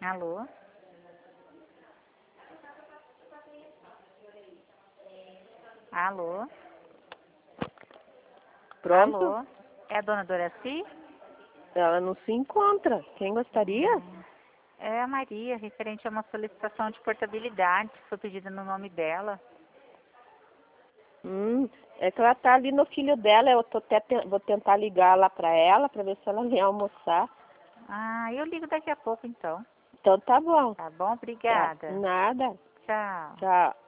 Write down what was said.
Alô? Alô? Pronto? Alô? É a dona Doraci? Ela não se encontra. Quem gostaria? É a Maria, referente a uma solicitação de portabilidade, que foi pedida no nome dela. É que ela tá ali no filho dela. Eu tô vou tentar ligar lá pra ela, pra ver se ela vem almoçar. Ah, eu ligo daqui a pouco então. Então tá bom. Tá bom? Tá. Obrigada. Nada. Tchau. Tchau.